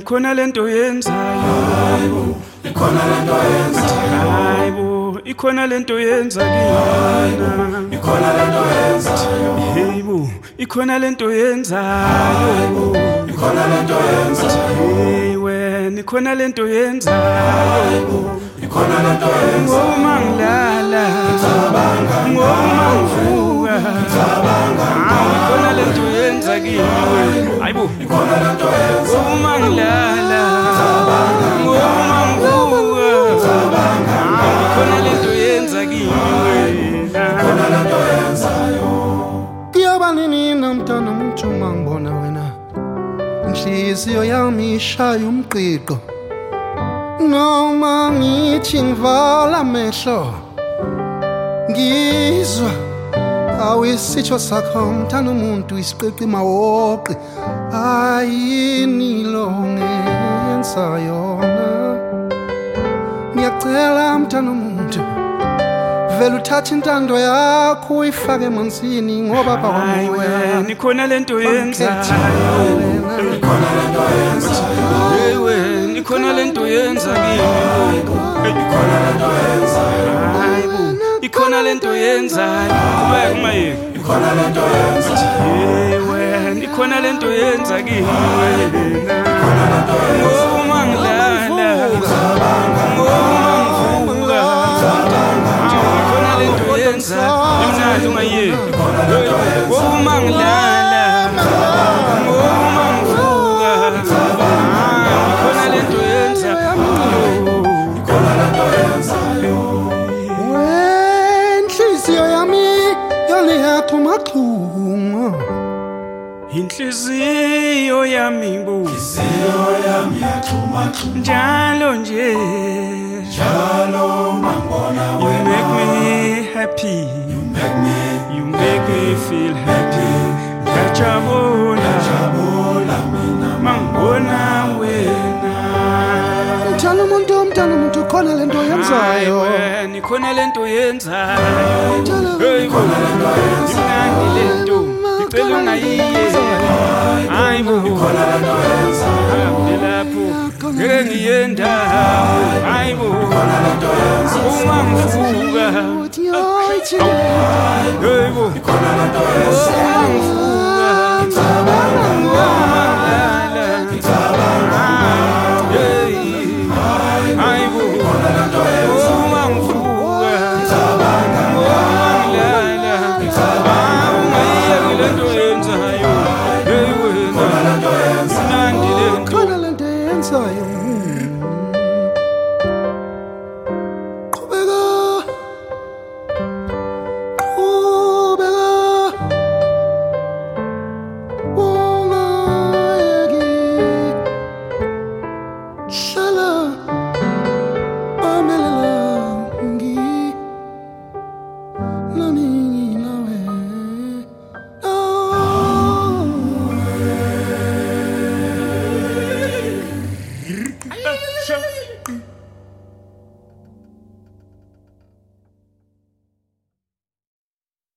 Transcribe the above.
ikhona lento yenzayo ikhona lento yenzayo hayibo ikhona lento yenza kina ikhona lento yenzayo hayibo ikhona lento yenzayo ikhona lento yenzayo wena ikhona lento yenzayo ikhona lento yenzayo ngoma ngilala ngoma ngivuka ikhona lento yenza kini hayibo ikhona lento yenzayo ngoma ngilala ngoma ngivuka ikhona lento yenza kini ikhona lento yenzayo kuyoba nini namntana umuntu mangibona wena inhliziyo yami ishaya umqiqo noma ngithi ngivala amehlo ngizwa awesitho sakho mthanda umuntu isiqiqi mawoqi ayini lo ngenza yona ngiyacela mthanda umuntu vele uthathe intando yakho uyifake emanzini ngoba bawamoya nikhona lento yenzayo ikhona lento yenzayo wena nikhona lento yenza kini ikhona lento yenzayo hayibo ikhona lento yenzayo kuma yini ikhona lento yenzayo wena ikhona lento yenza kini ikhona lento yenzayo ngoma ngilala ngoma ngivuka ikhona lento yenza imnandi ungayeni ngoma ngilala ngoma ngivuka ikhona lento yenza ikhona lento yenzayo wenhliziyo yami yona yaxhumaxhuma inhliziyo yami inhliziyo yami yaxhuma njalo nje njalo mangibona you wena make me happy you make me feel happy ngajabula mina mangibona wena mthanda umuntu khona lento yenzayo wena ikhona lento yenzayo hey ikhona lento yenzayo imnandi lento icela ungayiye hayibo ikhona lento yenzayo lapho ngeke ngiyendawo hayibo ikhona lento yenzayo uma ngivuka uthi hayi hayibo ikhona lento yenzayo